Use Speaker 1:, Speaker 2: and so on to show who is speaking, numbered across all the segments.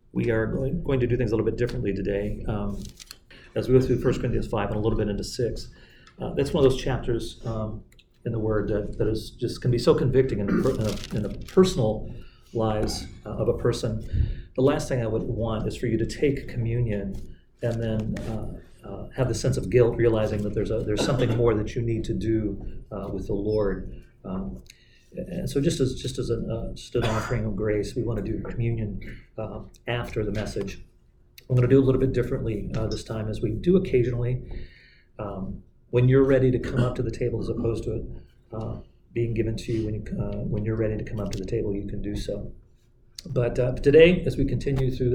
Speaker 1: We are going to do things a little bit differently today as we go through 1 Corinthians 5 and a little bit into 6. That's one of those chapters in the Word that is just can be so convicting in the personal lives of a person. The last thing I would want is for you to take communion and then have the sense of guilt, realizing that there's something more that you need to do with the Lord. And so just as an offering of grace, we want to do communion after the message. I'm going to do a little bit differently this time, as we do occasionally. When you're ready to come up to the table, as opposed to it being given to you when you're ready to come up to the table, you can do so. But today, as we continue through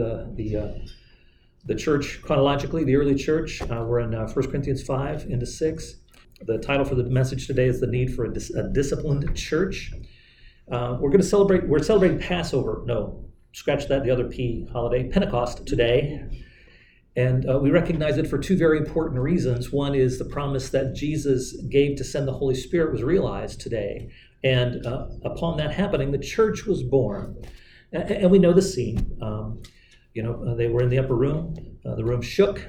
Speaker 1: the church chronologically, the early church, we're in 1 Corinthians 5 into 6. The title for the message today is The Need for a Disciplined Church. We're celebrating Passover. No, scratch that, the other P holiday, Pentecost today. And we recognize it for two very important reasons. One is the promise that Jesus gave to send the Holy Spirit was realized today. And upon that happening, the church was born. And we know the scene. They were in the upper room. The room shook.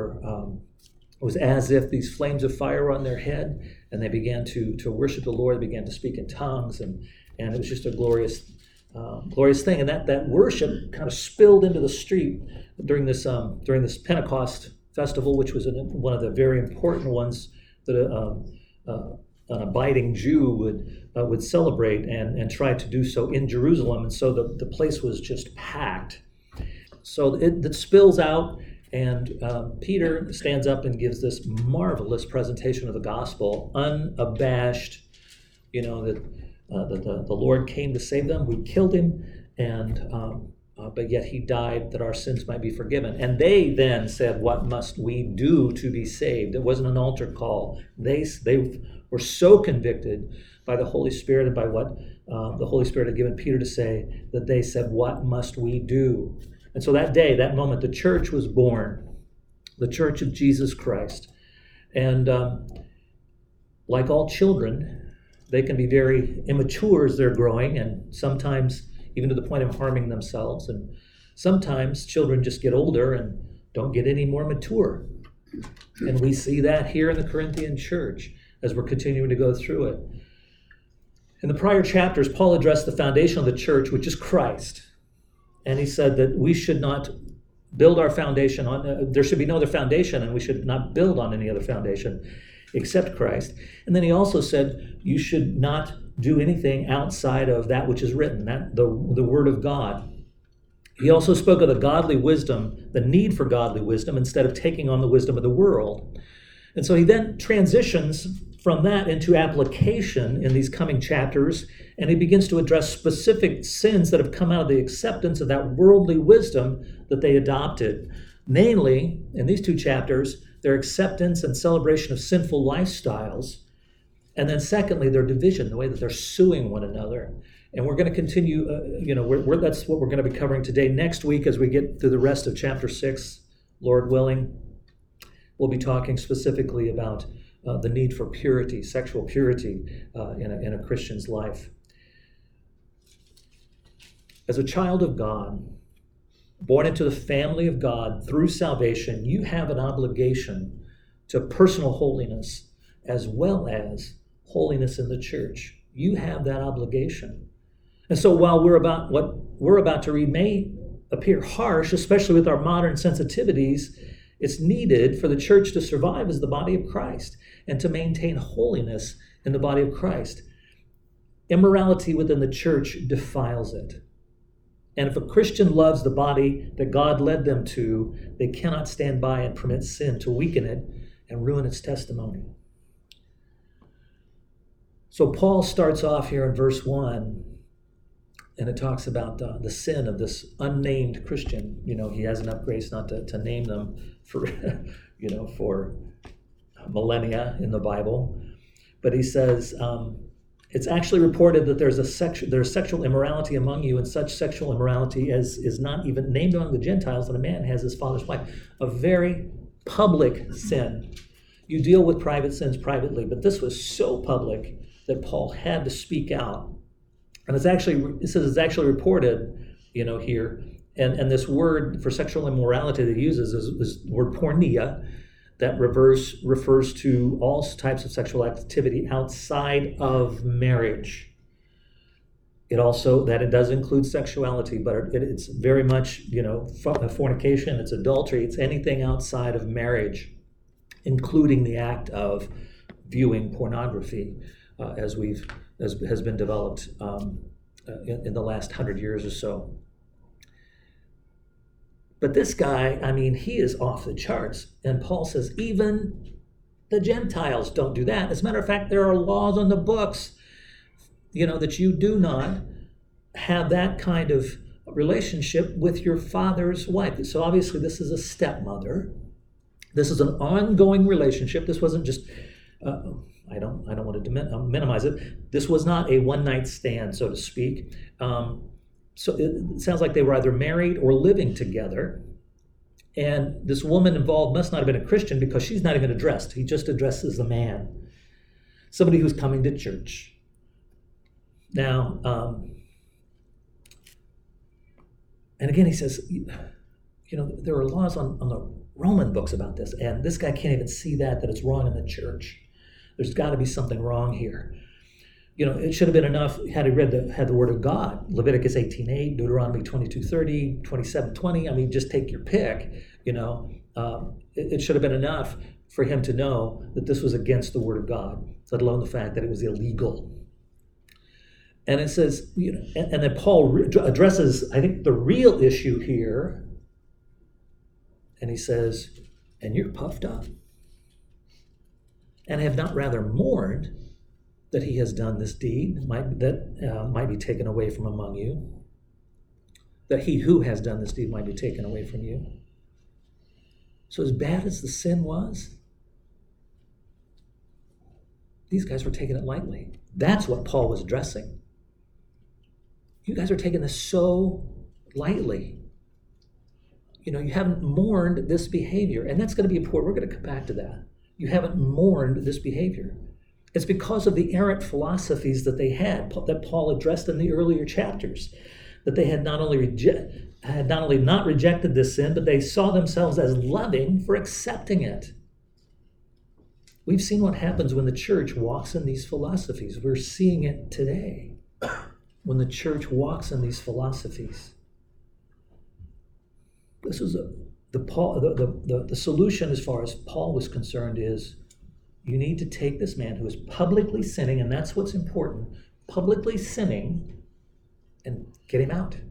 Speaker 1: It was as if these flames of fire were on their head, and they began to worship the Lord. They began to speak in tongues, and it was just a glorious thing. And that worship kind of spilled into the street during this Pentecost festival, which was one of the very important ones that an abiding Jew would celebrate and try to do so in Jerusalem. And so the place was just packed. So it spills out. And Peter stands up and gives this marvelous presentation of the gospel, unabashed, that the Lord came to save them. We killed him, but yet he died that our sins might be forgiven. And they then said, what must we do to be saved? It wasn't an altar call. They were so convicted by the Holy Spirit and by what the Holy Spirit had given Peter to say, that they said, what must we do? And so that day, that moment, the church was born, the church of Jesus Christ. And like all children, they can be very immature as they're growing, and sometimes even to the point of harming themselves. And sometimes children just get older and don't get any more mature. And we see that here in the Corinthian church as we're continuing to go through it. In the prior chapters, Paul addressed the foundation of the church, which is Christ. And he said that we should not build our foundation on, there should be no other foundation, and we should not build on any other foundation except Christ. And then he also said you should not do anything outside of that which is written, the Word of God. He also spoke of the godly wisdom, the need for godly wisdom, instead of taking on the wisdom of the world. And so he then transitions from that into application in these coming chapters, and he begins to address specific sins that have come out of the acceptance of that worldly wisdom that they adopted. Namely, in these two chapters, their acceptance and celebration of sinful lifestyles, and then secondly, their division, the way that they're suing one another. And we're going to continue, that's what we're going to be covering today. Next week, as we get through the rest of chapter 6, Lord willing, we'll be talking specifically about the need for purity, sexual purity in a Christian's life. As a child of God, born into the family of God through salvation, you have an obligation to personal holiness as well as holiness in the church. You have that obligation. And so while what we're about to read may appear harsh, especially with our modern sensitivities, it's needed for the church to survive as the body of Christ and to maintain holiness in the body of Christ. Immorality within the church defiles it. And if a Christian loves the body that God led them to, they cannot stand by and permit sin to weaken it and ruin its testimony. So Paul starts off here in verse 1, and it talks about the sin of this unnamed Christian. He has enough grace not to name them for millennia in the Bible. But he says, it's actually reported that there's sexual immorality among you, and such sexual immorality as is not even named among the Gentiles, that a man has his father's wife. A very public sin. You deal with private sins privately, but this was so public that Paul had to speak out. And it says it's actually reported, here, And this word for sexual immorality that he uses is the word porneia, that refers to all types of sexual activity outside of marriage. It does include sexuality, but it's very much, fornication, it's adultery, it's anything outside of marriage, including the act of viewing pornography, as has been developed in the last 100 years or so. But this guy, he is off the charts. And Paul says, even the Gentiles don't do that. As a matter of fact, there are laws on the books, that you do not have that kind of relationship with your father's wife. So obviously this is a stepmother. This is an ongoing relationship. This wasn't just, I don't want to minimize it. This was not a one-night stand, so to speak. So it sounds like they were either married or living together. And this woman involved must not have been a Christian, because she's not even addressed. He just addresses the man, somebody who's coming to church. Now, and again, he says, there are laws on the Roman books about this, and this guy can't even see that it's wrong in the church. There's got to be something wrong here. It should have been enough had he had the word of God, Leviticus 18:8, Deuteronomy 22:30, 27:20. Just take your pick. It should have been enough for him to know that this was against the word of God, let alone the fact that it was illegal. And it says, and then Paul addresses, I think, the real issue here. And he says, and you're puffed up, and have not rather mourned that he has done this deed that might be taken away from among you, that he who has done this deed might be taken away from you. So as bad as the sin was, these guys were taking it lightly. That's what Paul was addressing. You guys are taking this so lightly. You haven't mourned this behavior, and that's going to be important. We're going to come back to that. You haven't mourned this behavior. It's because of the errant philosophies that they had, that Paul addressed in the earlier chapters, that they had not only not rejected this sin, but they saw themselves as loving for accepting it. We've seen what happens when the church walks in these philosophies. We're seeing it today when the church walks in these philosophies. This is the solution, as far as Paul was concerned, is you need to take this man who is publicly sinning, and that's what's important, publicly sinning, and get him out.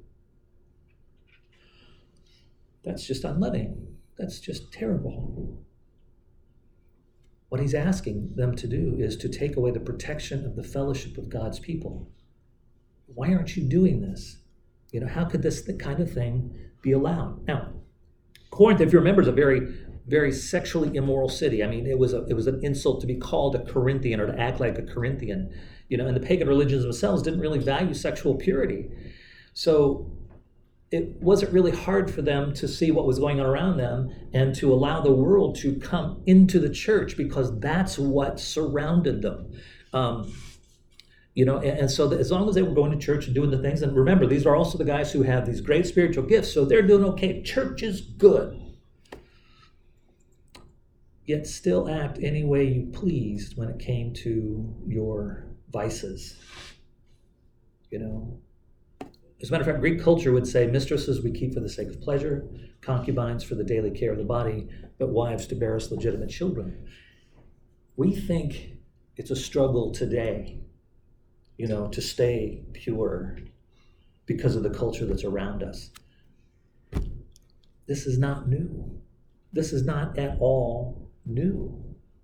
Speaker 1: That's just unloving. That's just terrible. What he's asking them to do is to take away the protection of the fellowship of God's people. Why aren't you doing this? How could this kind of thing be allowed? Now, Corinth, if you remember, is a very, very sexually immoral city. It was an insult to be called a Corinthian or to act like a Corinthian. And the pagan religions themselves didn't really value sexual purity. So it wasn't really hard for them to see what was going on around them and to allow the world to come into the church, because that's what surrounded them. And so as long as they were going to church and doing the things, and remember, these are also the guys who have these great spiritual gifts, so they're doing okay. Church is good. Yet still act any way you pleased when it came to your vices. As a matter of fact, Greek culture would say, mistresses we keep for the sake of pleasure, concubines for the daily care of the body, but wives to bear us legitimate children. We think it's a struggle today, to stay pure because of the culture that's around us. This is not new. This is not at all new.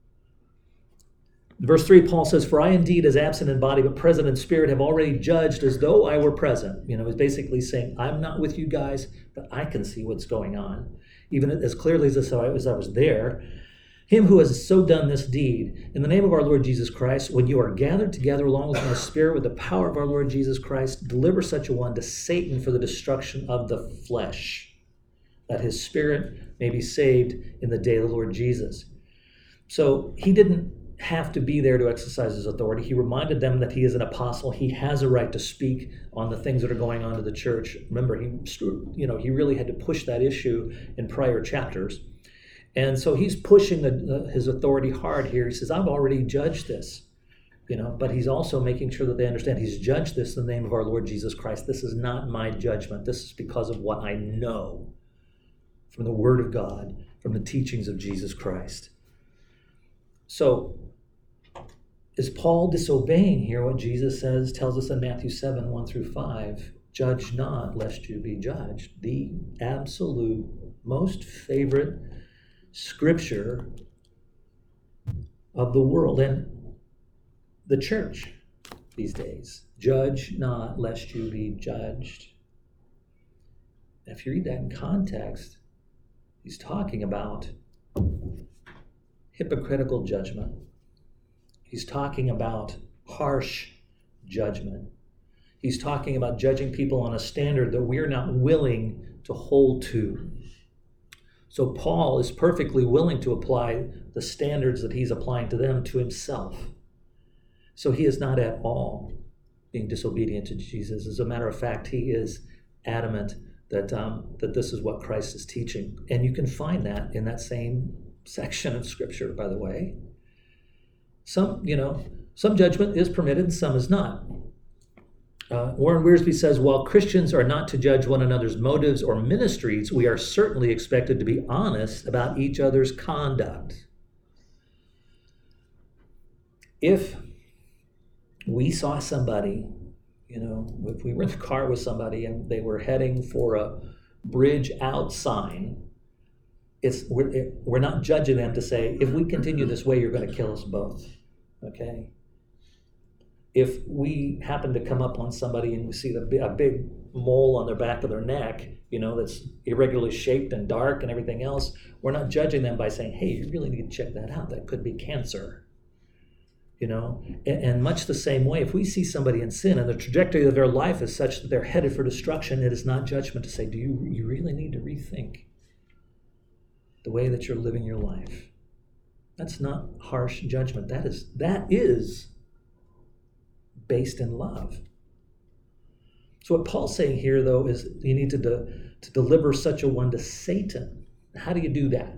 Speaker 1: In verse 3, Paul says, for I indeed, as absent in body but present in spirit, have already judged as though I were present. He's basically saying, I'm not with you guys, but I can see what's going on, even as clearly as I was there. Him who has so done this deed, in the name of our Lord Jesus Christ, when you are gathered together along with my spirit with the power of our Lord Jesus Christ, deliver such a one to Satan for the destruction of the flesh, that his spirit may be saved in the day of the Lord Jesus. So he didn't have to be there to exercise his authority. He reminded them that he is an apostle. He has a right to speak on the things that are going on to the church. Remember, he really had to push that issue in prior chapters. And so he's pushing his authority hard here. He says, I've already judged this, but he's also making sure that they understand he's judged this in the name of our Lord Jesus Christ. This is not my judgment. This is because of what I know from the Word of God, from the teachings of Jesus Christ. So is Paul disobeying here what Jesus tells us in Matthew 7, 1 through 5? Judge not, lest you be judged. The absolute most favorite scripture of the world and the church these days. Judge not, lest you be judged. If you read that in context, he's talking about hypocritical judgment. He's talking about harsh judgment. He's talking about judging people on a standard that we're not willing to hold to. So Paul is perfectly willing to apply the standards that he's applying to them to himself. So he is not at all being disobedient to Jesus. As a matter of fact, he is adamant that this is what Christ is teaching. And you can find that in that same section of Scripture, by the way. Some judgment is permitted, some is not. Warren Wiersbe says, while Christians are not to judge one another's motives or ministries, we are certainly expected to be honest about each other's conduct. If we saw somebody, if we were in the car with somebody and they were heading for a bridge out sign, we're not judging them to say, if we continue this way, you're going to kill us both, okay? If we happen to come up on somebody and we see a big mole on their back of their neck, that's irregularly shaped and dark and everything else, we're not judging them by saying, hey, you really need to check that out. That could be cancer. And much the same way, if we see somebody in sin and the trajectory of their life is such that they're headed for destruction, it is not judgment to say, do you really need to rethink the way that you're living your life? That's not harsh judgment. That is based in love. So what Paul's saying here, though, is you need to deliver such a one to Satan. How do you do that?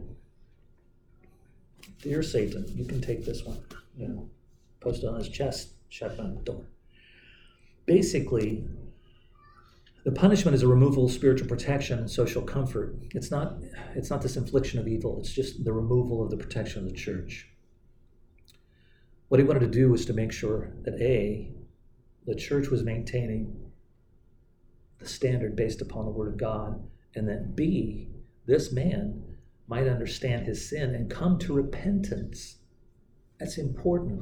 Speaker 1: Dear Satan, you can take this one. Post it on his chest, shut down the door. Basically, the punishment is a removal of spiritual protection and social comfort. It's not this infliction of evil. It's just the removal of the protection of the church. What he wanted to do was to make sure that the church was maintaining the standard based upon the Word of God, and that B, this man might understand his sin and come to repentance. That's important.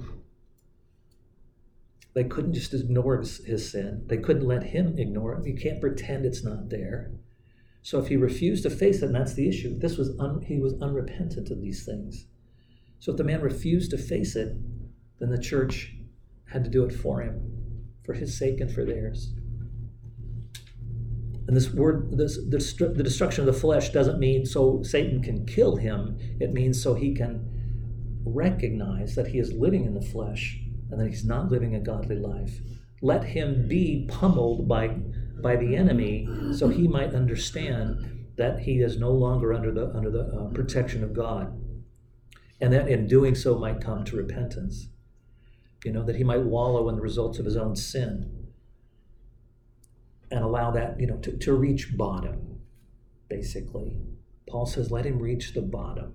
Speaker 1: They couldn't just ignore his sin. They couldn't let him ignore it. You can't pretend it's not there. So if he refused to face it, and that's the issue, he was unrepentant of these things. So if the man refused to face it, then the church had to do it for him, for his sake and for theirs. And the destruction of the flesh doesn't mean so Satan can kill him. It means so he can recognize that he is living in the flesh and that he's not living a godly life. Let him be pummeled by the enemy so he might understand that he is no longer under the protection of God, and that in doing so might come to repentance. That he might wallow in the results of his own sin and allow that, to reach bottom, basically. Paul says, let him reach the bottom.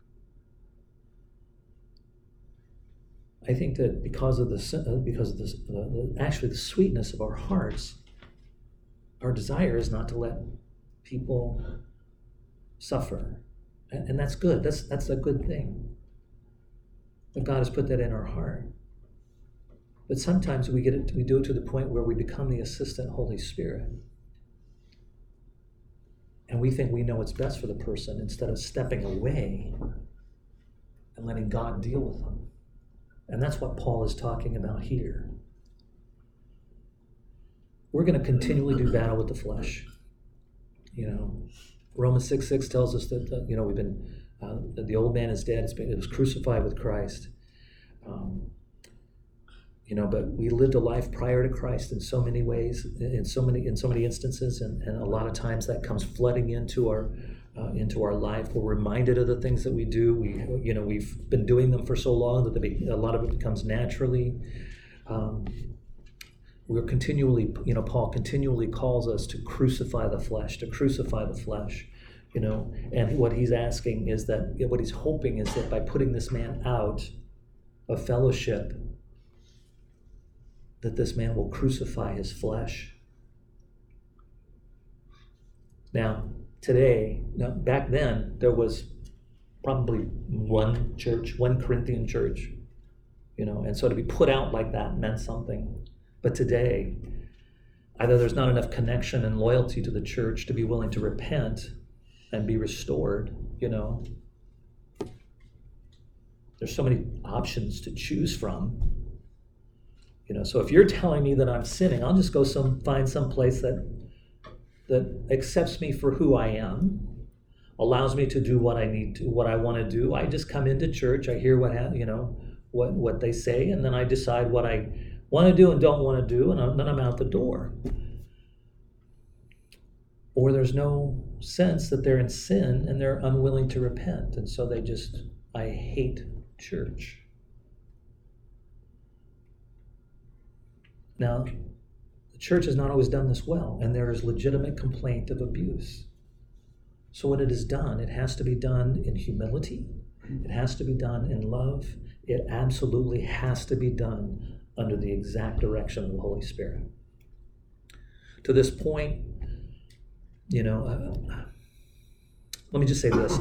Speaker 1: I think that because of the sweetness of our hearts, our desire is not to let people suffer, and that's good. That's a good thing. That God has put that in our heart. But sometimes we do it to the point where we become the assistant Holy Spirit, and we think we know what's best for the person instead of stepping away and letting God deal with them. And that's what Paul is talking about here. We're going to continually do battle with the flesh. Romans 6:6 tells us that we've been that the old man is dead. It was crucified with Christ. But we lived a life prior to Christ in so many ways, in so many instances, and a lot of times that comes flooding into our life. We're reminded of the things that we do. We've been doing them for so long that a lot of it becomes naturally. We're continually, Paul continually calls us to crucify the flesh, and what he's asking is that, what he's hoping is that by putting this man out of fellowship, that this man will crucify his flesh. Now, back then, there was probably one Corinthian church, and so to be put out like that meant something. But today, either there's not enough connection and loyalty to the church to be willing to repent and be restored, There's so many options to choose from. So if you're telling me that I'm sinning, I'll just go find some place that accepts me for who I am, allows me to do what I want to do. I just come into church, I hear what they say, and then I decide what I want to do and don't want to do, and then I'm out the door. Or there's no sense that they're in sin and they're unwilling to repent, and so I hate church. Now, the church has not always done this well, and there is legitimate complaint of abuse. So when it is done, it has to be done in humility. It has to be done in love. It absolutely has to be done under the exact direction of the Holy Spirit. To this point, let me just say this.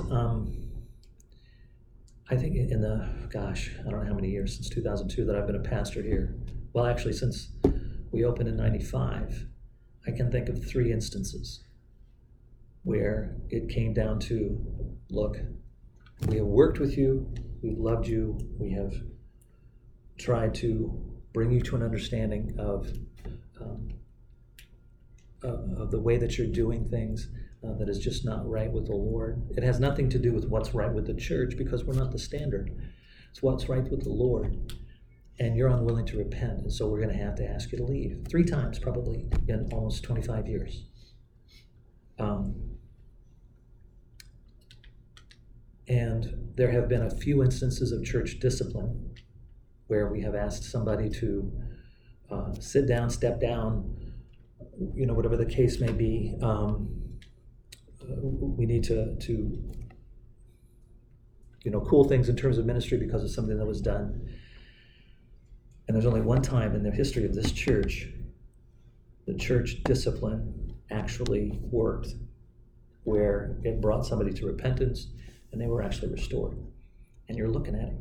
Speaker 1: I think I don't know how many years, since 2002 that I've been a pastor here. Well, actually, since we opened in 95, I can think of 3 instances where it came down to, look, we have worked with you, we've loved you, we have tried to bring you to an understanding of the way that you're doing things that is just not right with the Lord. It has nothing to do with what's right with the church, because we're not the standard. It's what's right with the Lord. And you're unwilling to repent, and so we're going to have to ask you to leave. 3 times, probably, in almost 25 years. And there have been a few instances of church discipline where we have asked somebody to sit down, step down, whatever the case may be. We need to cool things in terms of ministry because of something that was done. And there's only one time in the history of this church, the church discipline actually worked, where it brought somebody to repentance and they were actually restored. And you're looking at it.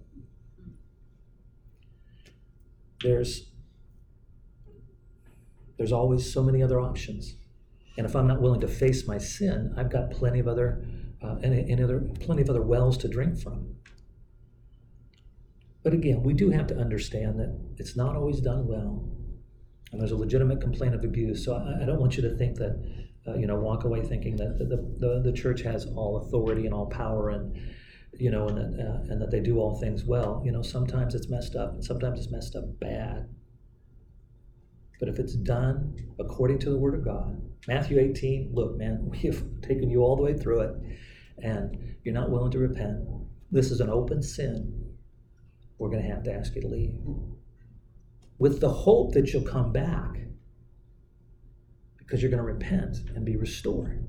Speaker 1: There's always so many other options. And if I'm not willing to face my sin, I've got plenty of other wells to drink from. But again, we do have to understand that it's not always done well, and there's a legitimate complaint of abuse. So I don't want you to think that, walk away thinking that the church has all authority and all power, and that they do all things well. Sometimes it's messed up, and sometimes it's messed up bad. But if it's done according to the Word of God, Matthew 18, look, man, we have taken you all the way through it, and you're not willing to repent. This is an open sin. We're going to have to ask you to leave, with the hope that you'll come back, because you're going to repent and be restored.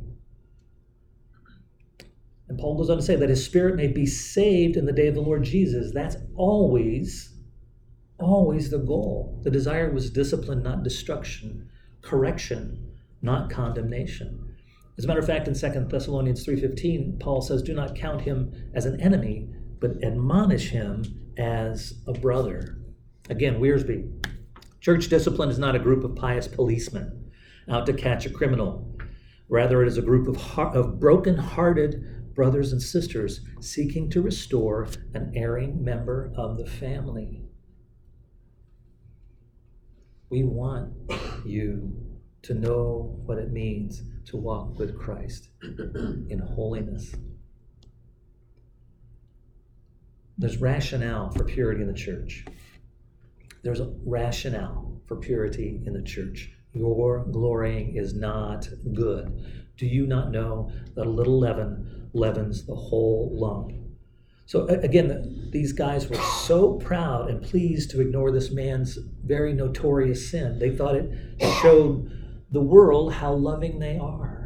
Speaker 1: And Paul goes on to say that his spirit may be saved in the day of the Lord Jesus. That's always the goal. The desire was discipline, not destruction, correction, not condemnation. As a matter of fact, in 2 Thessalonians 3:15, Paul says, do not count him as an enemy, but admonish him as a brother. Again, Wiersbe. Church discipline is not a group of pious policemen out to catch a criminal. Rather, it is a group of broken-hearted brothers and sisters seeking to restore an erring member of the family. We want you to know what it means to walk with Christ in holiness. There's rationale for purity in the church. There's a rationale for purity in the church. Your glorying is not good. Do you not know that a little leaven leavens the whole lump? So again, these guys were so proud and pleased to ignore this man's very notorious sin. They thought it showed the world how loving they are.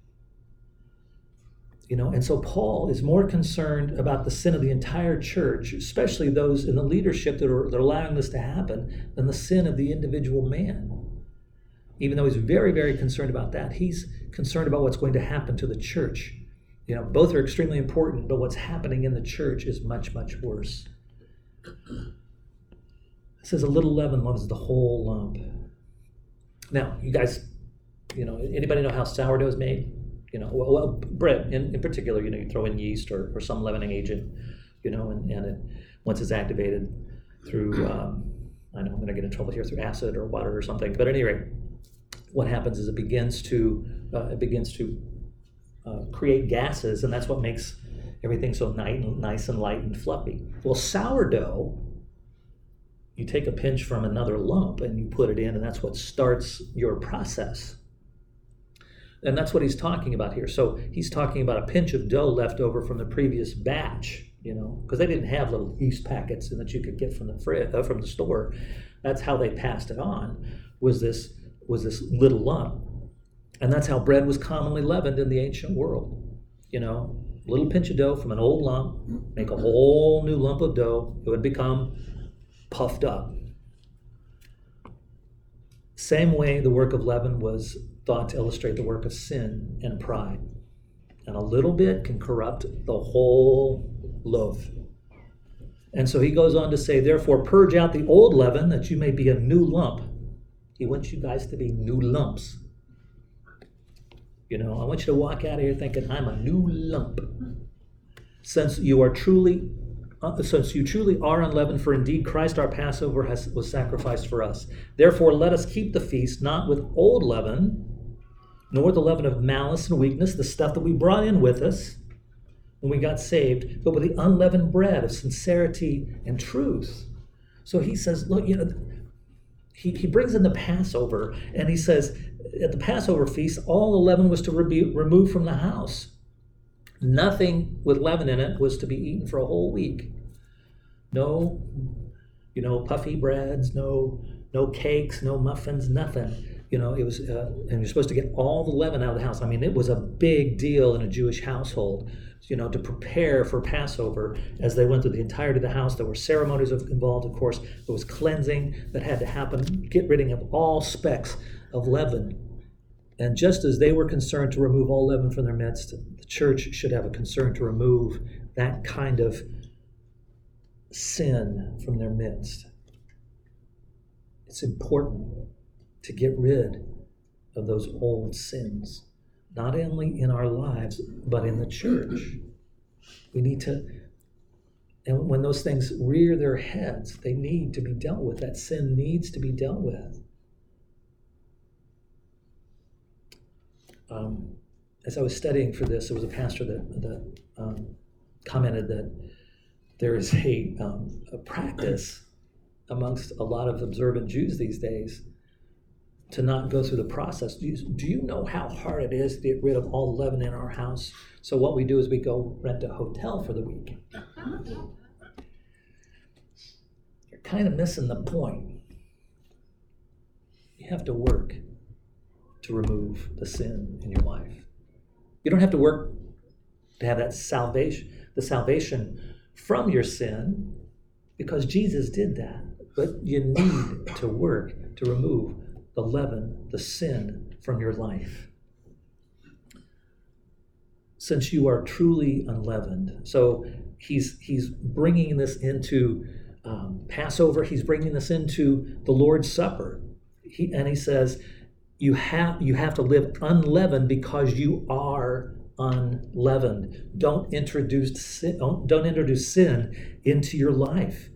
Speaker 1: And so Paul is more concerned about the sin of the entire church, especially those in the leadership that are allowing this to happen, than the sin of the individual man. Even though he's very, very concerned about that, he's concerned about what's going to happen to the church. Both are extremely important, but what's happening in the church is much, much worse. It says a little leaven leavens the whole lump. Now, you guys, anybody know how sourdough is made? Bread in particular, you throw in yeast or some leavening agent, and it, once it's activated through, I know I'm going to get in trouble here, through acid or water or something. But at any rate, what happens is it begins to create gases, and that's what makes everything so nice and light and fluffy. Well, sourdough, you take a pinch from another lump and you put it in, and that's what starts your process. And that's what he's talking about here. So he's talking about a pinch of dough left over from the previous batch, because they didn't have little yeast packets that you could get from the store. That's how they passed it on, was this little lump. And that's how bread was commonly leavened in the ancient world. A little pinch of dough from an old lump, make a whole new lump of dough. It would become puffed up. Same way the work of leaven was thought to illustrate the work of sin and pride. And a little bit can corrupt the whole loaf. And so he goes on to say, therefore, purge out the old leaven that you may be a new lump. He wants you guys to be new lumps. I want you to walk out of here thinking, I'm a new lump. Since you truly are unleavened, for indeed Christ our Passover was sacrificed for us. Therefore, let us keep the feast not with old leaven, nor with the leaven of malice and weakness, the stuff that we brought in with us when we got saved, but with the unleavened bread of sincerity and truth. So he says, look, he brings in the Passover, and he says, at the Passover feast, all the leaven was to be removed from the house. Nothing with leaven in it was to be eaten for a whole week. No, puffy breads, no cakes, no muffins, nothing. It was, and you're supposed to get all the leaven out of the house. I mean, it was a big deal in a Jewish household, to prepare for Passover as they went through the entirety of the house. There were ceremonies involved, of course. There was cleansing that had to happen, get rid of all specks of leaven. And just as they were concerned to remove all leaven from their midst, the church should have a concern to remove that kind of sin from their midst. It's important to get rid of those old sins, not only in our lives, but in the church. We need to, and when those things rear their heads, they need to be dealt with. That sin needs to be dealt with. As I was studying for this, there was a pastor that commented that there is a practice amongst a lot of observant Jews these days to not go through the process. Do you know how hard it is to get rid of all leaven in our house? So what we do is we go rent a hotel for the week. You're kind of missing the point. You have to work to remove the sin in your life. You don't have to work to have that salvation, the salvation from your sin, because Jesus did that. But you need to work to remove the leaven, the sin from your life. Since you are truly unleavened. So he's bringing this into Passover. He's bringing this into the Lord's Supper. He says, you have to live unleavened because you are unleavened. Don't introduce sin into your life.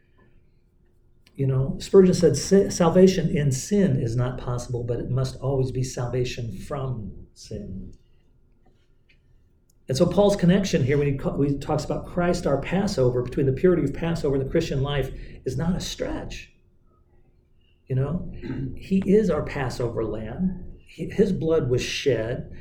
Speaker 1: Spurgeon said, salvation in sin is not possible, but it must always be salvation from sin. And so Paul's connection here, when he talks about Christ, our Passover, between the purity of Passover and the Christian life, is not a stretch. He is our Passover lamb. His blood was shed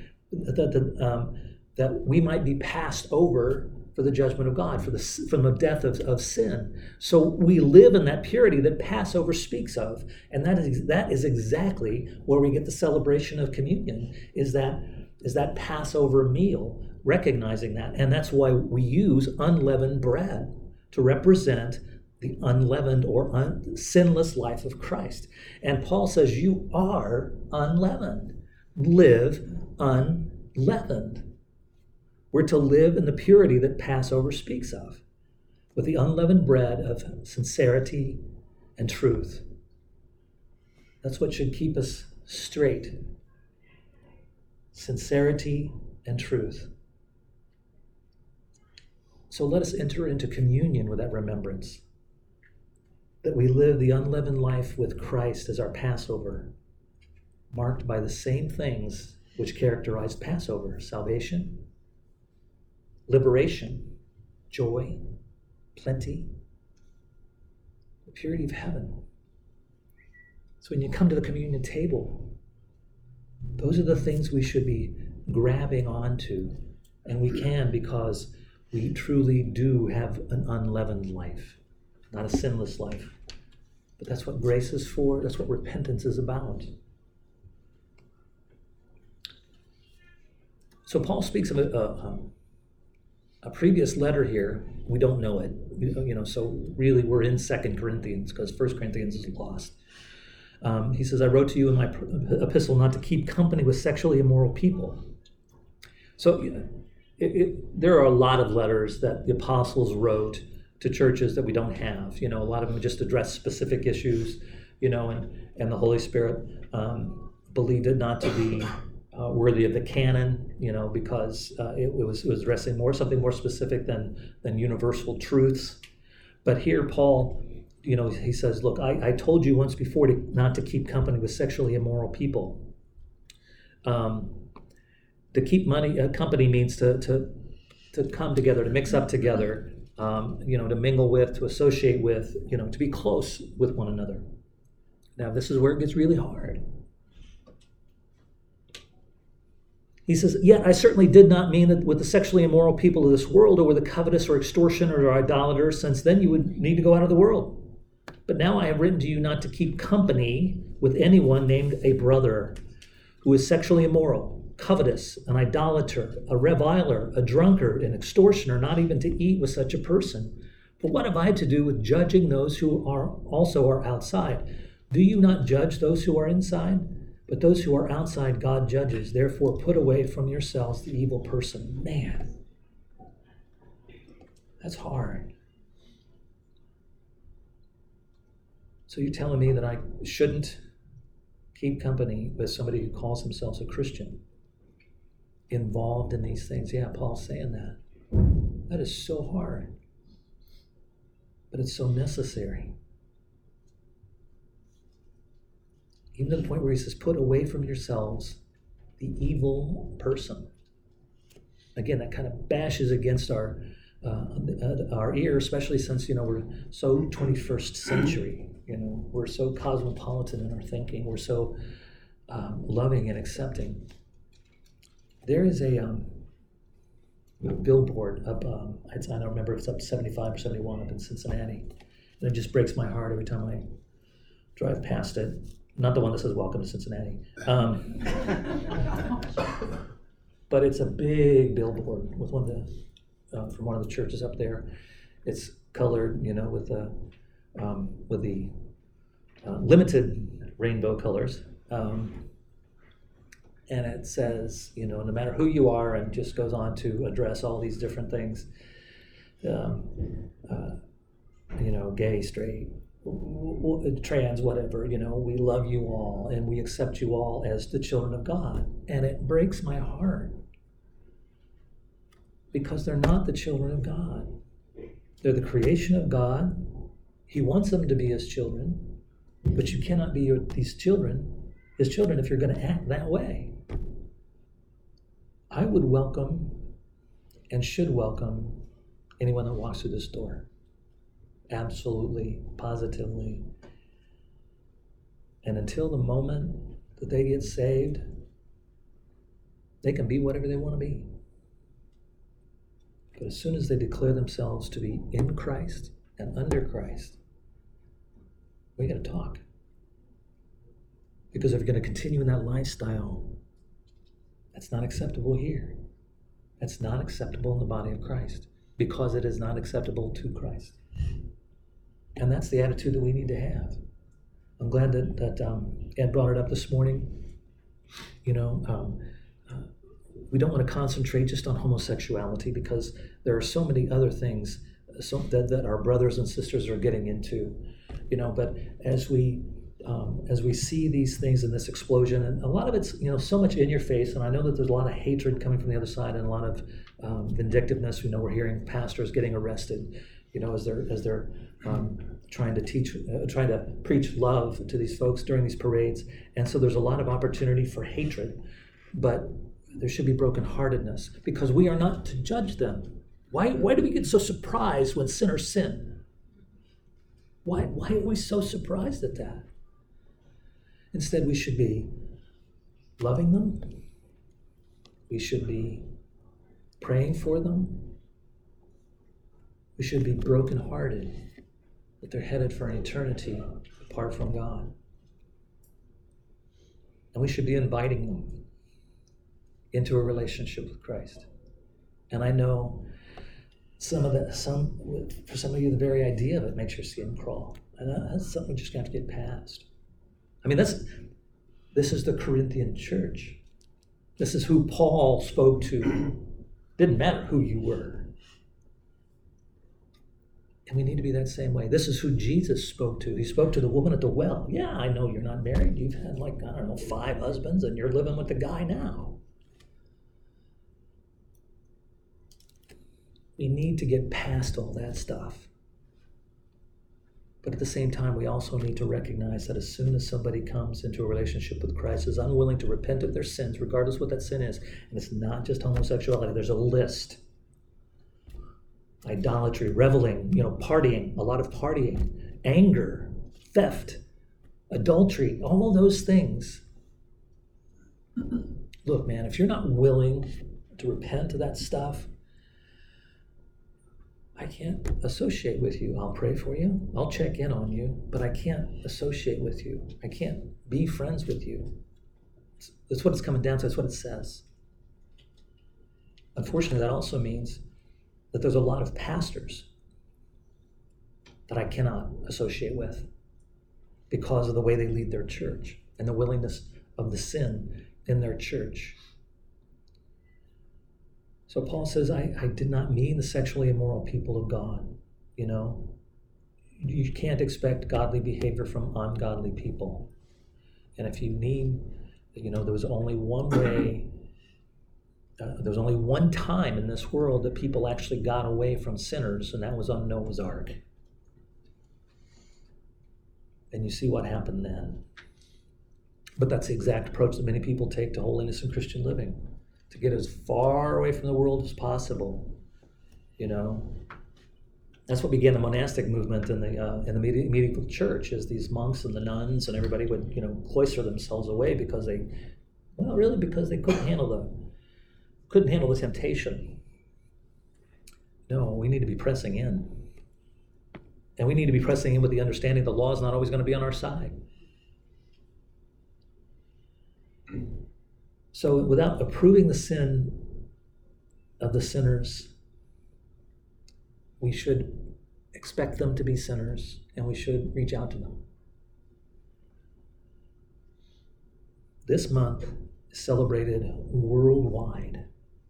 Speaker 1: that we might be passed over for the judgment of God, from the death of sin. So we live in that purity that Passover speaks of. And that is exactly where we get the celebration of communion, is that Passover meal, recognizing that. And that's why we use unleavened bread to represent the unleavened or sinless life of Christ. And Paul says, you are unleavened. Live unleavened. We're to live in the purity that Passover speaks of, with the unleavened bread of sincerity and truth. That's what should keep us straight. Sincerity and truth. So let us enter into communion with that remembrance, that we live the unleavened life with Christ as our Passover, marked by the same things which characterized Passover: salvation, liberation, joy, plenty, the purity of heaven. So when you come to the communion table, those are the things we should be grabbing onto, and we can, because we truly do have an unleavened life, not a sinless life. But that's what grace is for. That's what repentance is about. So Paul speaks of a previous letter here. We don't know it, so really we're in 2 Corinthians, because 1 Corinthians is lost. He says, I wrote to you in my epistle not to keep company with sexually immoral people. So there are a lot of letters that the apostles wrote to churches that we don't have. A lot of them just address specific issues, and the Holy Spirit believed it not to be worthy of the canon, because it was addressing something more specific than universal truths. But here Paul, he says, look, I told you once before not to keep company with sexually immoral people. To keep company means to come together, to mix up together, to mingle with, to associate with, to be close with one another. Now, this is where it gets really hard. He says, yet I certainly did not mean that with the sexually immoral people of this world, or with the covetous or extortioners or idolaters, since then you would need to go out of the world. But now I have written to you not to keep company with anyone named a brother who is sexually immoral, covetous, an idolater, a reviler, a drunkard, an extortioner, not even to eat with such a person. For what have I to do with judging those who are outside? Do you not judge those who are inside? But those who are outside God judges. Therefore put away from yourselves the evil person. Man, that's hard. So you're telling me that I shouldn't keep company with somebody who calls themselves a Christian, involved in these things? Yeah, Paul's saying that. That is so hard. But it's so necessary. Even to the point where he says, put away from yourselves the evil person. Again, that kind of bashes against our ear, especially since, we're so 21st century. We're so cosmopolitan in our thinking. We're so loving and accepting. There is a billboard up, I don't remember if it's up 75 or 71 up in Cincinnati. And it just breaks my heart every time I drive past it. Not the one that says, welcome to Cincinnati. But it's a big billboard with from one of the churches up there. It's colored, with the limited rainbow colors. And it says, no matter who you are, and just goes on to address all these different things, gay, straight, trans, whatever, we love you all and we accept you all as the children of God. And it breaks my heart because they're not the children of God. They're the creation of God. He wants them to be his children, but you cannot be his children, if you're going to act that way. I would welcome and should welcome anyone that walks through this door. Absolutely, positively. And until the moment that they get saved, they can be whatever they want to be. But as soon as they declare themselves to be in Christ and under Christ, we got to talk. Because if you're going to continue in that lifestyle, that's not acceptable here. That's not acceptable in the body of Christ, because it is not acceptable to Christ. And that's the attitude that we need to have. I'm glad that Ed brought it up this morning. We don't want to concentrate just on homosexuality, because there are so many other things that our brothers and sisters are getting into. But as we see these things in this explosion, and a lot of it's so much in your face, and I know that there's a lot of hatred coming from the other side and a lot of vindictiveness. We're hearing pastors getting arrested, as they're trying to preach love to these folks during these parades. And so there's a lot of opportunity for hatred, but there should be brokenheartedness, because we are not to judge them. Why do we get so surprised when sinners sin? Why are we so surprised at that? Instead, we should be loving them. We should be praying for them. We should be brokenhearted that they're headed for an eternity apart from God. And we should be inviting them into a relationship with Christ. And I know for some of you, the very idea of it makes your skin crawl. And that's something we just have to get past. This is the Corinthian church. This is who Paul spoke to. Didn't matter who you were. And we need to be that same way. This is who Jesus spoke to. He spoke to the woman at the well. Yeah, I know you're not married. You've had 5 husbands, and you're living with the guy now. We need to get past all that stuff. But at the same time, we also need to recognize that as soon as somebody comes into a relationship with Christ, is unwilling to repent of their sins, regardless of what that sin is, and it's not just homosexuality, there's a list. Idolatry, reveling, partying, a lot of partying, anger, theft, adultery, all those things. Look, man, if you're not willing to repent of that stuff, I can't associate with you. I'll pray for you. I'll check in on you, but I can't associate with you. I can't be friends with you. That's what it's coming down to. That's what it says. Unfortunately, that also means that there's a lot of pastors that I cannot associate with because of the way they lead their church and the willingness of the sin in their church. So Paul says, I did not mean the sexually immoral people of God. You can't expect godly behavior from ungodly people. And if you need, there was only one way, there was only one time in this world that people actually got away from sinners, and that was on Noah's Ark. And you see what happened then. But that's the exact approach that many people take to holiness and Christian living, to get as far away from the world as possible. That's what began the monastic movement in the medieval church, is these monks and the nuns and everybody would cloister themselves away because they couldn't handle the temptation. No, we need to be pressing in. And we need to be pressing in with the understanding the law is not always going to be on our side. So without approving the sin of the sinners, we should expect them to be sinners, and we should reach out to them. This month is celebrated worldwide,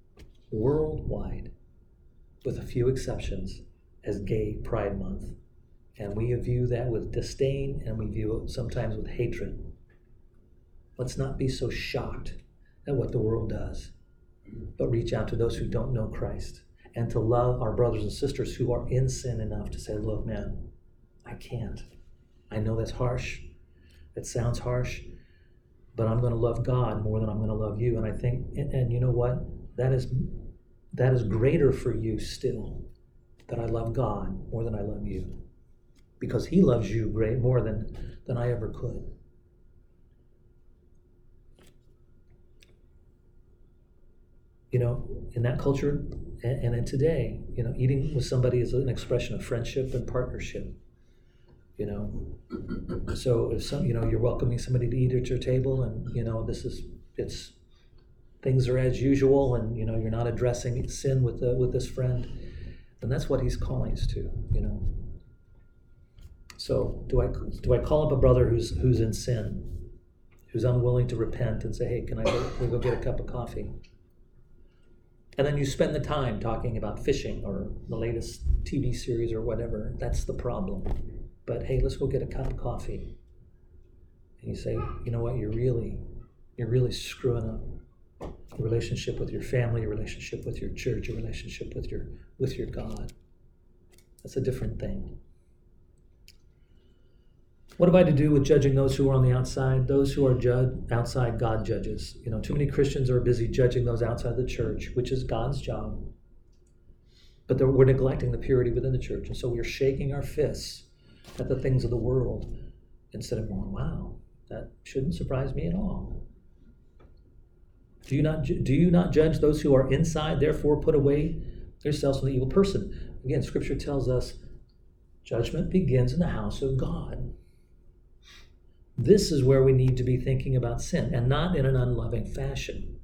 Speaker 1: with a few exceptions, as Gay Pride Month. And we view that with disdain, and we view it sometimes with hatred. Let's not be so shocked at what the world does, but reach out to those who don't know Christ, and to love our brothers and sisters who are in sin enough to say, look, man, I can't. I know that's harsh. It sounds harsh, but I'm going to love God more than I'm going to love you. And I think, and you know what? That is that is greater for you still, that I love God more than I love you, because he loves you more than I ever could. In that culture and in today, eating with somebody is an expression of friendship and partnership. So if you're welcoming somebody to eat at your table, and it's things are as usual, and you're not addressing sin with this friend, then that's what he's calling us to. So do I call up a brother who's in sin, who's unwilling to repent, and say, hey, can we go get a cup of coffee? And then you spend the time talking about fishing or the latest TV series or whatever. That's the problem. But hey, let's go get a cup of coffee. And you say, you know what, you're really screwing up your relationship with your family, your relationship with your church, your relationship with your God. That's a different thing. What have I to do with judging those who are on the outside? Those who are outside, God judges. Too many Christians are busy judging those outside the church, which is God's job. But we're neglecting the purity within the church. And so we're shaking our fists at the things of the world instead of going, wow, that shouldn't surprise me at all. Do you not judge those who are inside, therefore put away yourselves from the evil person? Again, Scripture tells us judgment begins in the house of God. This is where we need to be thinking about sin, and not in an unloving fashion.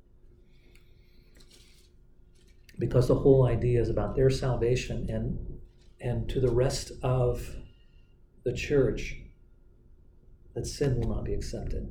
Speaker 1: Because the whole idea is about their salvation, and to the rest of the church, that sin will not be accepted.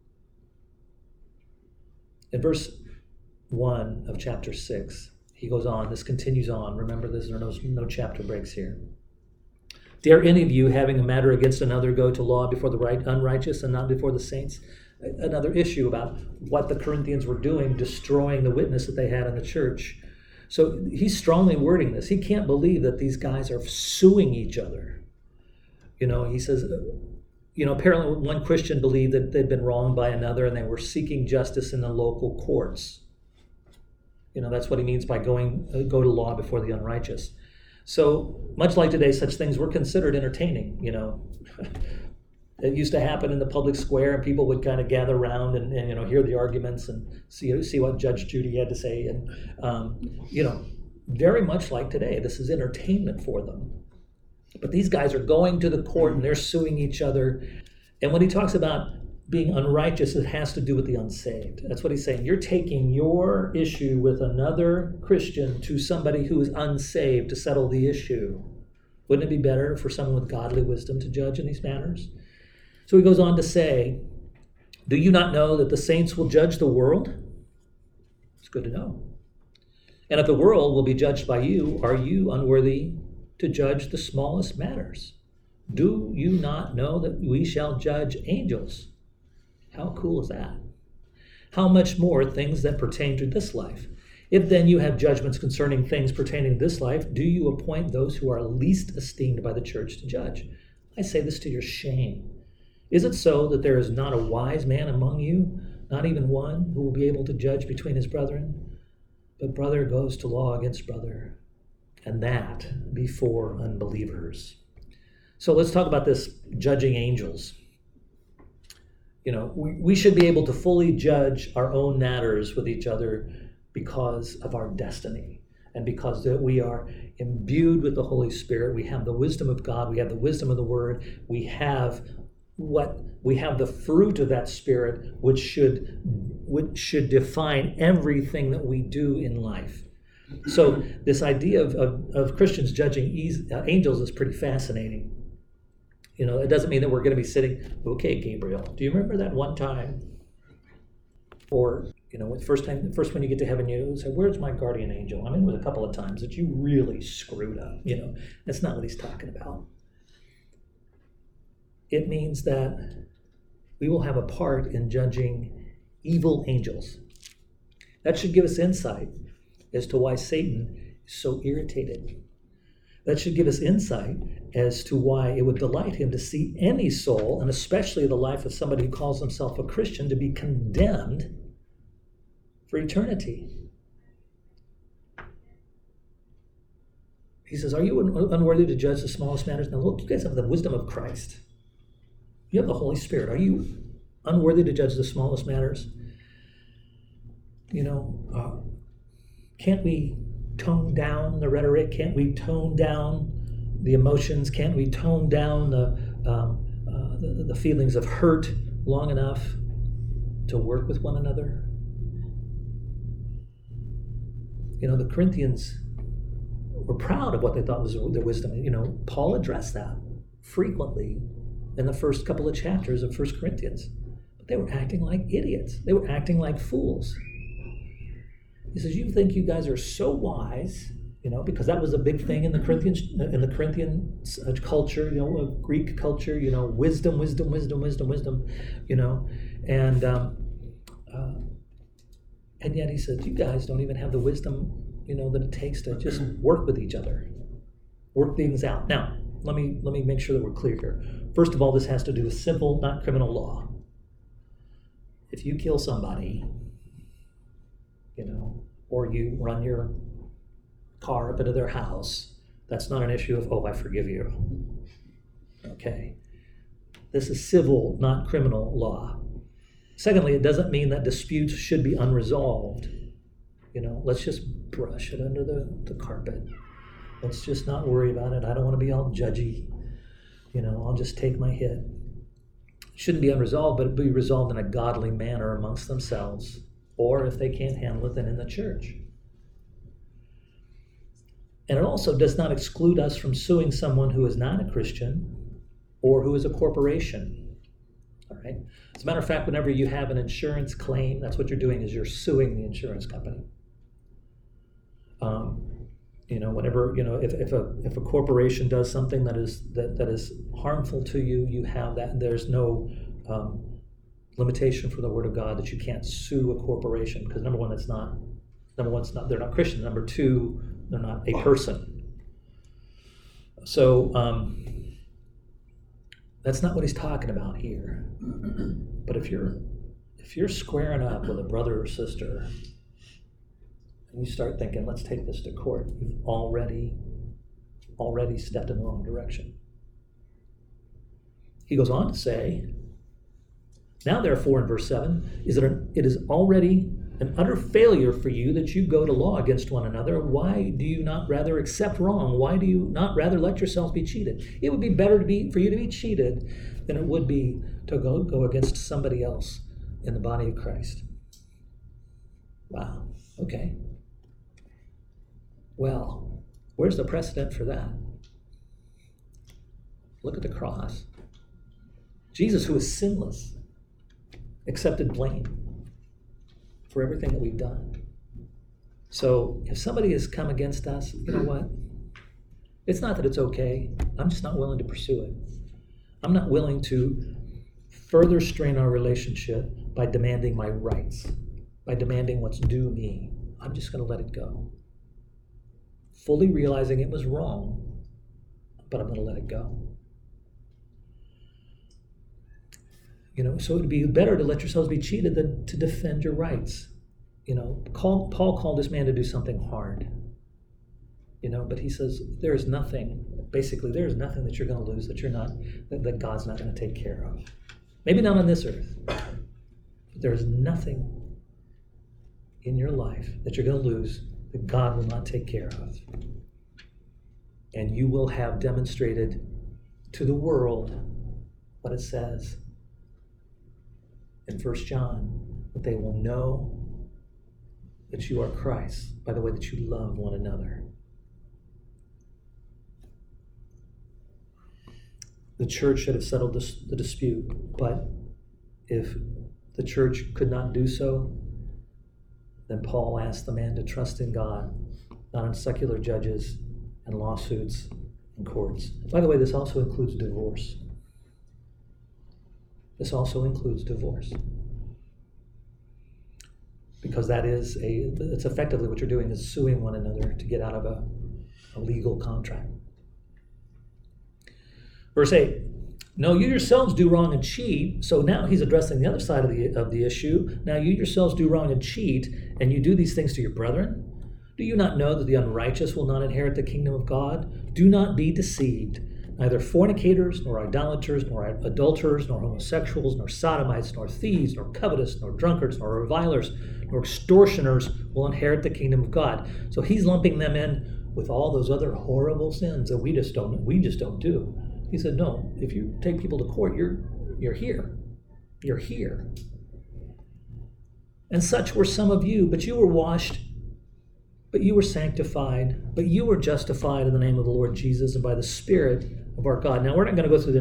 Speaker 1: In verse 1 of chapter 6, he goes on, this continues on. Remember, there are no chapter breaks here. Dare any of you, having a matter against another, go to law before the unrighteous and not before the saints? Another issue about what the Corinthians were doing, destroying the witness that they had in the church. So he's strongly wording this. He can't believe that these guys are suing each other. He says, apparently one Christian believed that they'd been wronged by another and they were seeking justice in the local courts. That's what he means by go to law before the unrighteous. So much like today, such things were considered entertaining. It used to happen in the public square, and people would kind of gather around and hear the arguments and see what Judge Judy had to say. And very much like today, this is entertainment for them. But these guys are going to the court and they're suing each other. And when he talks about being unrighteous, it has to do with the unsaved. That's what he's saying. You're taking your issue with another Christian to somebody who is unsaved to settle the issue. Wouldn't it be better for someone with godly wisdom to judge in these matters? So he goes on to say, do you not know that the saints will judge the world? It's good to know. And if the world will be judged by you, are you unworthy to judge the smallest matters? Do you not know that we shall judge angels? How cool is that? How much more things that pertain to this life? If then you have judgments concerning things pertaining to this life, do you appoint those who are least esteemed by the church to judge? I say this to your shame. Is it so that there is not a wise man among you, not even one, who will be able to judge between his brethren? But brother goes to law against brother, and that before unbelievers. So let's talk about this judging angels. We should be able to fully judge our own matters with each other because of our destiny and because that we are imbued with the Holy Spirit. We have the wisdom of God. We have the wisdom of the Word. We have the fruit of that Spirit, which should define everything that we do in life. So this idea of Christians judging angels is pretty fascinating. It doesn't mean that we're going to be sitting, okay, Gabriel, do you remember that one time? Or, first when you get to heaven, you say, where's my guardian angel? It was a couple of times that you really screwed up. That's not what he's talking about. It means that we will have a part in judging evil angels. That should give us insight as to why Satan is so irritated. That should give us insight as to why it would delight him to see any soul, and especially the life of somebody who calls himself a Christian, to be condemned for eternity. He says, are you unworthy to judge the smallest matters? Now look, you guys have the wisdom of Christ. You have the Holy Spirit. Are you unworthy to judge the smallest matters? Can't we tone down the rhetoric? Can't we tone down the emotions? Can't we tone down the feelings of hurt long enough to work with one another? The Corinthians were proud of what they thought was their wisdom. Paul addressed that frequently in the first couple of chapters of 1 Corinthians. But they were acting like idiots. They were acting like fools. He says, you think you guys are so wise, because that was a big thing in the Corinthian culture, Greek culture, wisdom, and yet he says, you guys don't even have the wisdom, that it takes to just work with each other, work things out. Now, let me make sure that we're clear here. First of all, this has to do with civil, not criminal law. If you kill somebody, or you run your car up into their house, that's not an issue of, I forgive you. Okay. This is civil, not criminal law. Secondly, it doesn't mean that disputes should be unresolved. Let's just brush it under the carpet. Let's just not worry about it. I don't want to be all judgy. I'll just take my hit. It shouldn't be unresolved, but it be resolved in a godly manner amongst themselves. Or if they can't handle it, then in the church. And it also does not exclude us from suing someone who is not a Christian or who is a corporation. All right. As a matter of fact, whenever you have an insurance claim, that's what you're doing, is you're suing the insurance company. Whenever if a corporation does something that is harmful to you, you have that. There's no limitation for the Word of God that you can't sue a corporation, because number one, they're not Christian. Number two, they're not a person. So that's not what he's talking about here. But if you're squaring up with a brother or sister, and you start thinking, let's take this to court, you've already stepped in the wrong direction. He goes on to say, now therefore, in verse 7, it is already an utter failure for you that you go to law against one another. Why do you not rather accept wrong? Why do you not rather let yourselves be cheated? It would be better for you to be cheated than it would be to go against somebody else in the body of Christ. Wow. Okay. Well, where's the precedent for that? Look at the cross. Jesus, who is sinless, accepted blame for everything that we've done. So if somebody has come against us, you know what? It's not that it's okay. I'm just not willing to pursue it. I'm not willing to further strain our relationship by demanding my rights, by demanding what's due me. I'm just going to let it go. Fully realizing it was wrong, but I'm going to let it go. So it would be better to let yourselves be cheated than to defend your rights. Paul called this man to do something hard. But he says there is nothing that you're going to lose that God's not going to take care of. Maybe not on this earth. But there is nothing in your life that you're going to lose that God will not take care of. And you will have demonstrated to the world what it says in 1 John, that they will know that you are Christ by the way that you love one another. The church should have settled the dispute, but if the church could not do so, then Paul asked the man to trust in God, not in secular judges and lawsuits and courts. By the way, this also includes divorce. This also includes divorce. Because it's effectively what you're doing is suing one another to get out of a legal contract. Verse 8, no, you yourselves do wrong and cheat. So now he's addressing the other side of the issue. Now you yourselves do wrong and cheat, and you do these things to your brethren. Do you not know that the unrighteous will not inherit the kingdom of God? Do not be deceived. Neither fornicators, nor idolaters, nor adulterers, nor homosexuals, nor sodomites, nor thieves, nor covetous, nor drunkards, nor revilers, nor extortioners will inherit the kingdom of God. So he's lumping them in with all those other horrible sins that we just don't do. He said, no, if you take people to court, you're here. You're here. And such were some of you, but you were washed, but you were sanctified, but you were justified in the name of the Lord Jesus and by the Spirit of our God. Now, we're not going to go through the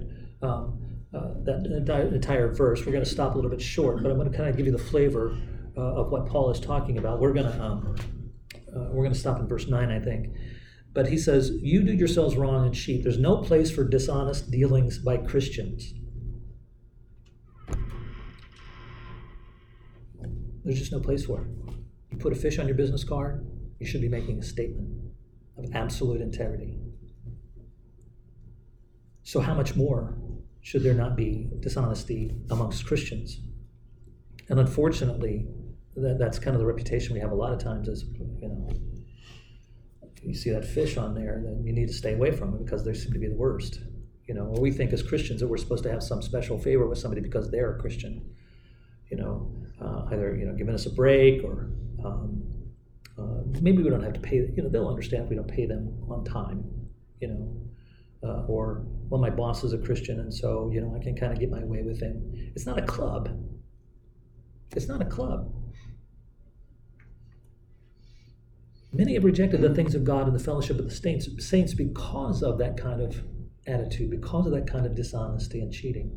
Speaker 1: entire verse. We're going to stop a little bit short, but I'm going to kind of give you the flavor of what Paul is talking about. We're going to stop in verse 9, I think. But he says, you do yourselves wrong and cheat. There's no place for dishonest dealings by Christians. There's just no place for it. You put a fish on your business card, you should be making a statement of absolute integrity. So how much more should there not be dishonesty amongst Christians? And unfortunately, that's kind of the reputation we have a lot of times is, you see that fish on there, then you need to stay away from it because they seem to be the worst. Or we think as Christians that we're supposed to have some special favor with somebody because they're a Christian. Either giving us a break or maybe we don't have to pay. They'll understand if we don't pay them on time. Or my boss is a Christian and so I can kind of get my way with him. It's not a club. It's not a club. Many have rejected the things of God and the fellowship of the saints because of that kind of attitude, because of that kind of dishonesty and cheating.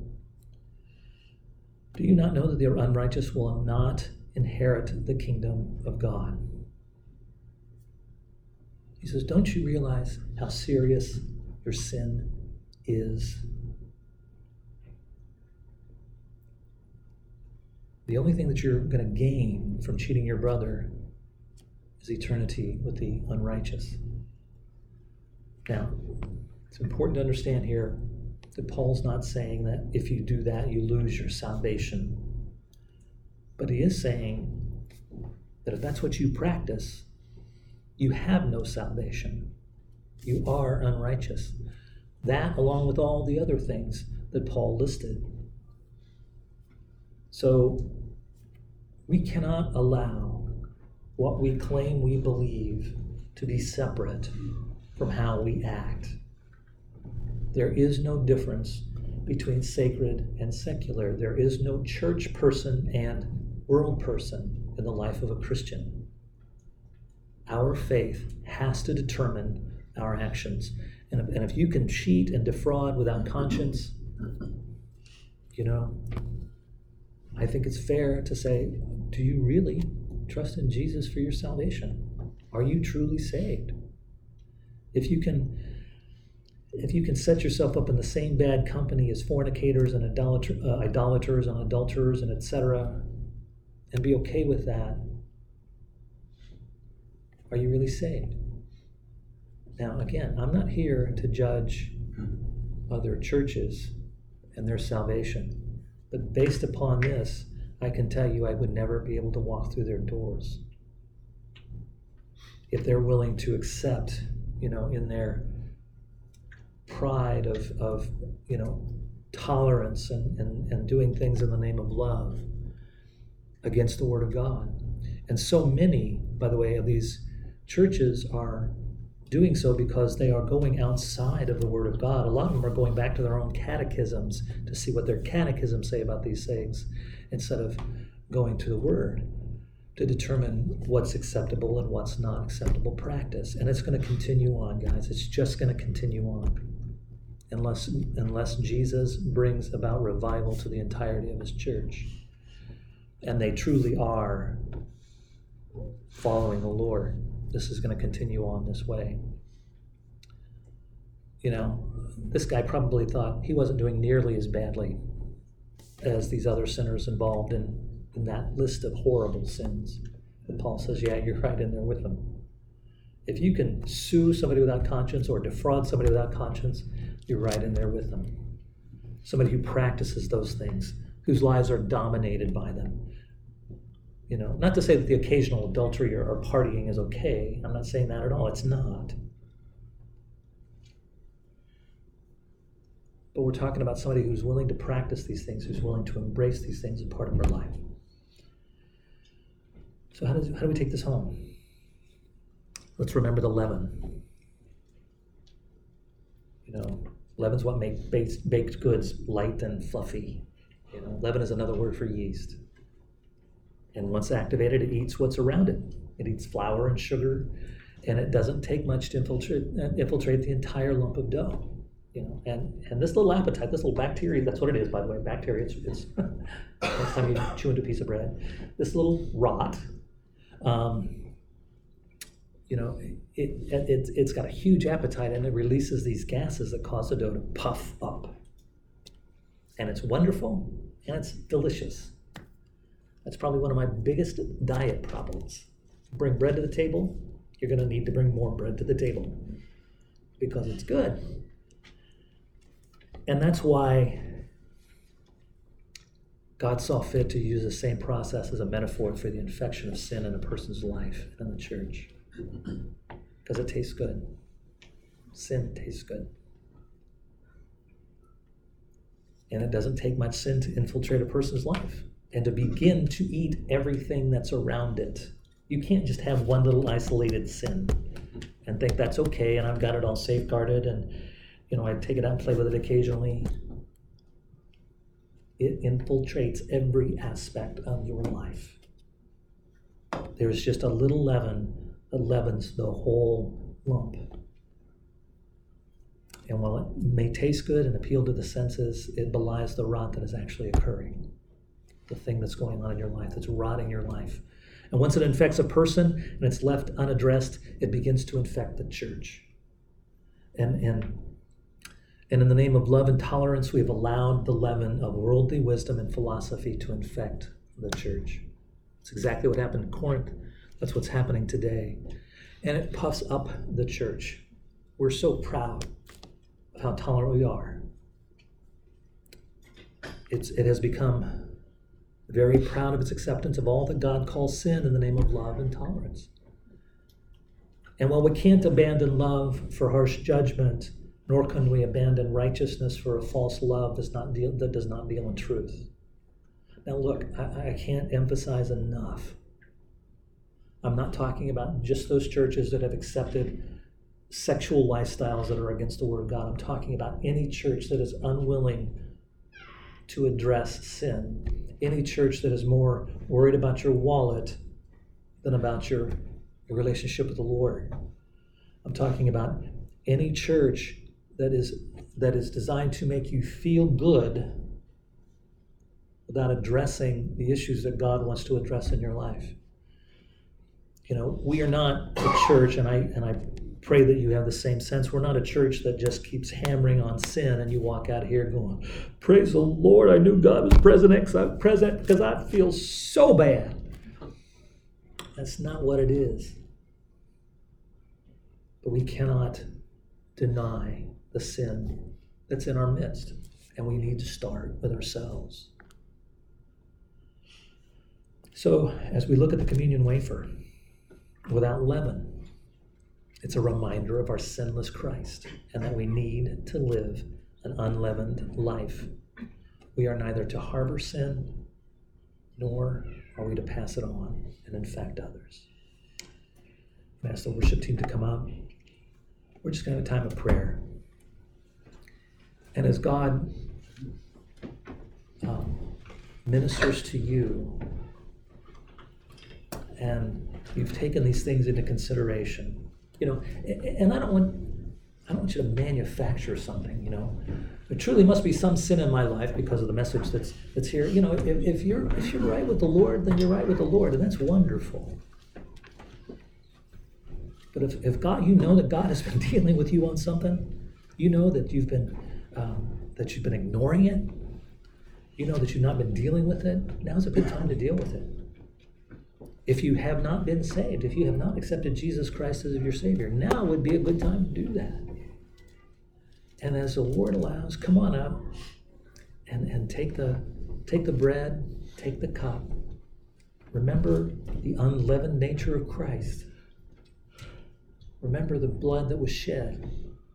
Speaker 1: Do you not know that the unrighteous will not inherit the kingdom of God? He says, don't you realize how serious your sin is? The only thing that you're going to gain from cheating your brother is eternity with the unrighteous. Now, it's important to understand here that Paul's not saying that if you do that, you lose your salvation. But he is saying that if that's what you practice, you have no salvation. You are unrighteous. That, along with all the other things that Paul listed. So, we cannot allow what we claim we believe to be separate from how we act. There is no difference between sacred and secular. There is no church person and world person in the life of a Christian. Our faith has to determine our actions. And if you can cheat and defraud without conscience, I think it's fair to say, do you really trust in Jesus for your salvation? Are you truly saved? If you can set yourself up in the same bad company as fornicators and idolaters and adulterers and etc., and be okay with that, are you really saved? Now, again, I'm not here to judge other churches and their salvation, but based upon this, I can tell you I would never be able to walk through their doors. If they're willing to accept, in their pride of tolerance and doing things in the name of love against the Word of God. And so many, by the way, of these churches are doing so because they are going outside of the Word of God. A lot of them are going back to their own catechisms to see what their catechisms say about these things instead of going to the Word to determine what's acceptable and what's not acceptable practice. And it's going to continue on, guys. It's just going to continue on unless Jesus brings about revival to the entirety of his church. And they truly are following the Lord. This is going to continue on this way. This guy probably thought he wasn't doing nearly as badly as these other sinners involved in that list of horrible sins. And Paul says, yeah, you're right in there with them. If you can sue somebody without conscience or defraud somebody without conscience, you're right in there with them. Somebody who practices those things, whose lives are dominated by them. Not to say that the occasional adultery or partying is okay. I'm not saying that at all. It's not. But we're talking about somebody who's willing to practice these things, who's willing to embrace these things as part of her life. So how do we take this home? Let's remember the leaven. Leaven's what makes baked goods light and fluffy. Leaven is another word for yeast. And once activated, it eats what's around it. It eats flour and sugar, and it doesn't take much to infiltrate the entire lump of dough. And this little appetite, this little bacteria, that's what it is, by the way, bacteria, it's next time you chew into a piece of bread, this little rot, it's got a huge appetite, and it releases these gases that cause the dough to puff up. And it's wonderful, and it's delicious. That's probably one of my biggest diet problems. Bring bread to the table, you're going to need to bring more bread to the table because it's good. And that's why God saw fit to use the same process as a metaphor for the infection of sin in a person's life and in the church. Because it tastes good. Sin tastes good. And it doesn't take much sin to infiltrate a person's life and to begin to eat everything that's around it. You can't just have one little isolated sin and think that's okay and I've got it all safeguarded and I take it out and play with it occasionally. It infiltrates every aspect of your life. There's just a little leaven that leavens the whole lump. And while it may taste good and appeal to the senses, it belies the rot that is actually occurring. The thing that's going on in your life, that's rotting your life. And once it infects a person and it's left unaddressed, it begins to infect the church. And in the name of love and tolerance, we have allowed the leaven of worldly wisdom and philosophy to infect the church. It's exactly what happened in Corinth. That's what's happening today. And it puffs up the church. We're so proud of how tolerant we are. It has become very proud of its acceptance of all that God calls sin in the name of love and tolerance. And while we can't abandon love for harsh judgment, nor can we abandon righteousness for a false love that does not deal in truth. Now look, I can't emphasize enough. I'm not talking about just those churches that have accepted sexual lifestyles that are against the Word of God. I'm talking about any church that is unwilling to address sin. Any church that is more worried about your wallet than about your relationship with the Lord. I'm talking about any church that is designed to make you feel good without addressing the issues that God wants to address in your life. We are not a church, and I pray that you have the same sense. We're not a church that just keeps hammering on sin and you walk out here going, praise the Lord, I knew God was present because I feel so bad. That's not what it is. But we cannot deny the sin that's in our midst, and we need to start with ourselves. So as we look at the communion wafer, without leaven, it's a reminder of our sinless Christ and that we need to live an unleavened life. We are neither to harbor sin, nor are we to pass it on and infect others. I ask the worship team to come up. We're just going to have a time of prayer. And as God ministers to you, and you've taken these things into consideration, and I don't want you to manufacture something, There truly must be some sin in my life because of the message that's here. If you're right with the Lord, then you're right with the Lord, and that's wonderful. But if God, that God has been dealing with you on something, that you've been ignoring it, that you've not been dealing with it, now's a good time to deal with it. If you have not been saved, if you have not accepted Jesus Christ as your Savior, now would be a good time to do that. And as the Lord allows, come on up and take the bread, take the cup, Remember the unleavened nature of Christ. Remember the blood that was shed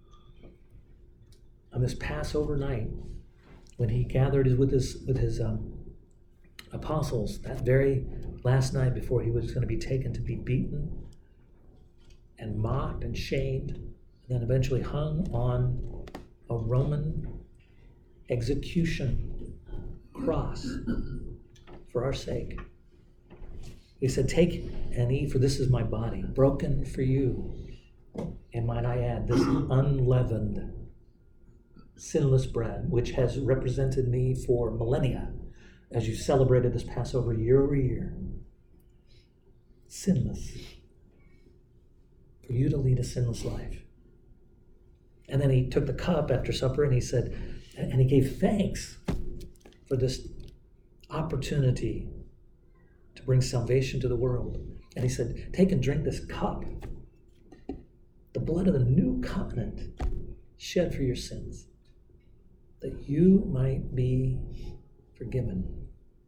Speaker 1: on this Passover night when he gathered with his apostles that very last night before he was going to be taken to be beaten and mocked and shamed, and then eventually hung on a Roman execution cross for our sake. He said, "Take and eat, for this is my body, broken for you." And might I add, this unleavened, sinless bread, which has represented me for millennia, as you celebrated this Passover year over year. Sinless. For you to lead a sinless life. And then he took the cup after supper and he said, and he gave thanks for this opportunity to bring salvation to the world. And he said, "Take and drink this cup, the blood of the new covenant shed for your sins, that you might be forgiven."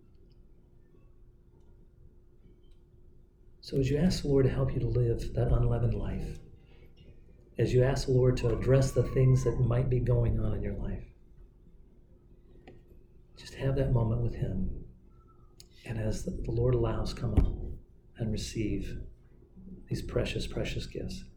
Speaker 1: So as you ask the Lord to help you to live that unleavened life, as you ask the Lord to address the things that might be going on in your life, just have that moment with him. And as the Lord allows, come up and receive these precious, precious gifts.